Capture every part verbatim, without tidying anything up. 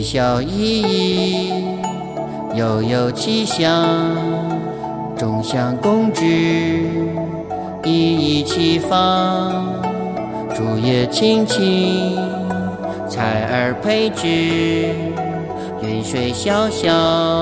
小依依，悠悠其香，众香共知，一一齐放。竹叶青青，彩儿配枝，云水潇潇，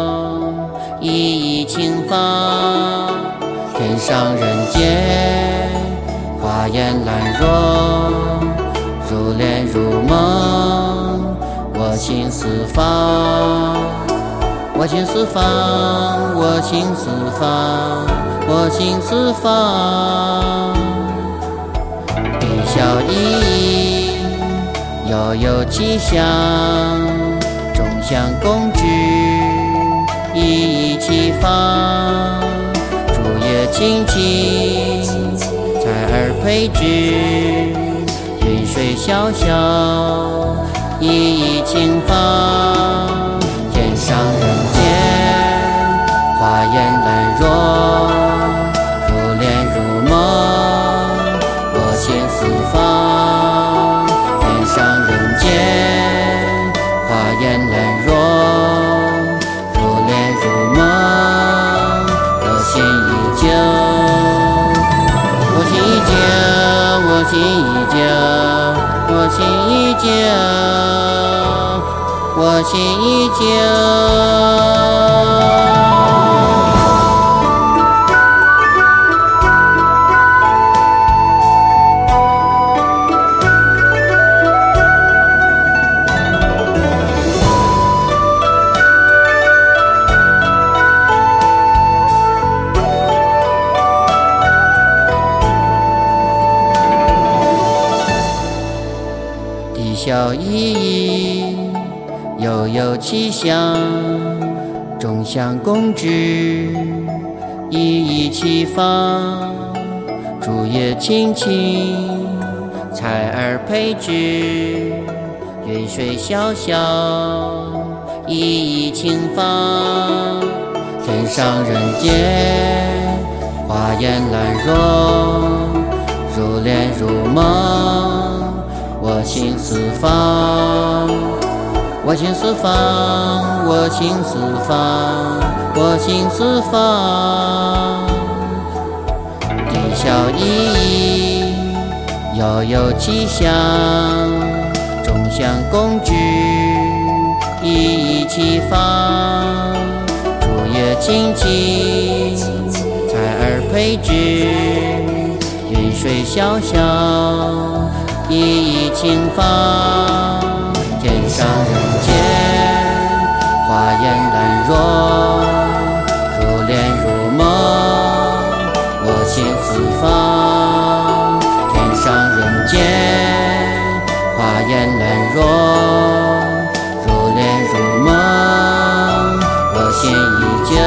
一一轻放。天上人间，花艳兰若，如莲如梦，我心四方，我心四方，我心四方，我心四方。地小依依，悠悠其香，众香共知，一一齐放。竹叶青青，彩儿配枝，云水潇潇，一一轻放。天上人间，花艳兰若，如莲如梦，我心四方。天上人间，花艳兰若，如莲如梦，我心依旧，我心依旧，我心依旧，我心依旧，我心依旧。地小依依，悠悠其香，众香共知，一一齐放。竹叶青青，彩儿配枝，云水潇潇，一一轻放。天上人间，花艳兰若，如莲如梦，我心四方，我心四方，我心四方，我心四方。地小依依，悠悠其香，众香共知，一一齐放。竹叶青青，彩儿配枝，云水潇潇，一一轻放。天上人间，花艳兰若，如莲如梦，我心四方。天上人间，花艳兰若，如莲如梦，我心依旧，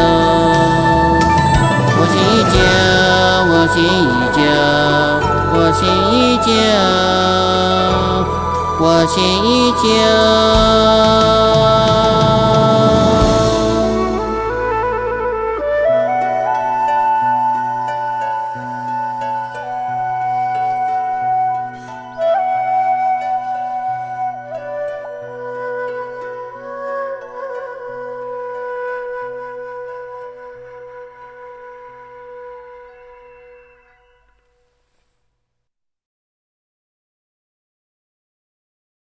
我心依旧，我心依旧，我心依旧，我心依旧。